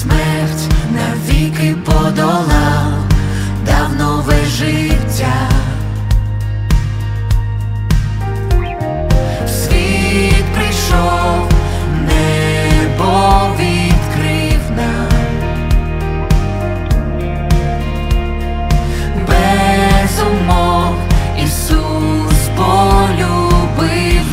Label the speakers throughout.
Speaker 1: смерть навіки подолав, дав нове життя. В світ прийшов, небо відкрив нам, без умов Ісус полюбив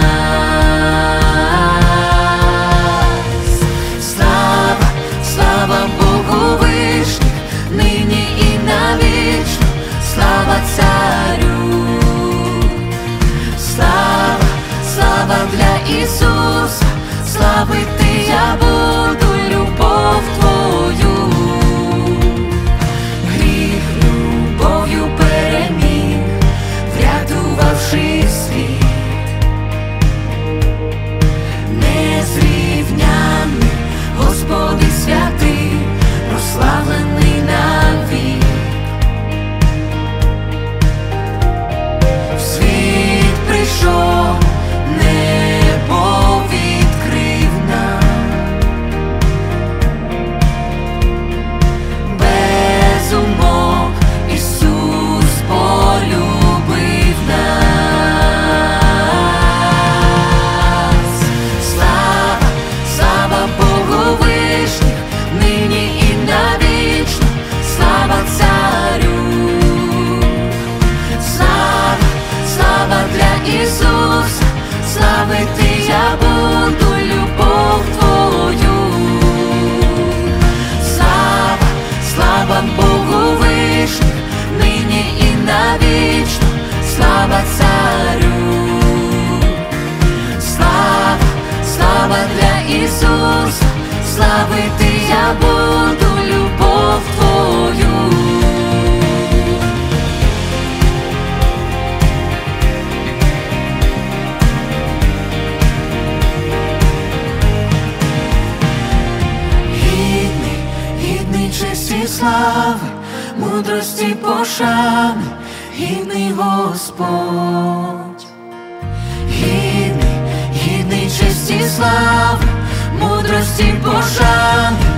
Speaker 1: нас. Слава, слава Богу вишніх, нині і навічно, слава Царю. Слава, слава для Ісуса, славити я буду любов Твою. Гріх любов'ю переміг, врятувавши світ. Незрівнянний Господи святий, прославлений навік. В світ прийшов, небо відкрив нам, без умов Ісус полюбив нас. Слава, слава Богу вишніх, нині і навічно, слава Царю. Слава, слава для Ісуса, славити я буду любов Твою. Слава, слава Богу вишніх, нині і навічно, слава Царю. Слава, слава для Ісуса, славити я буду любов Твою. Гідний, гідний честі слави, мудрості пошани, гідний Господь. Гідний, гідний честі слави, мудрості пошани,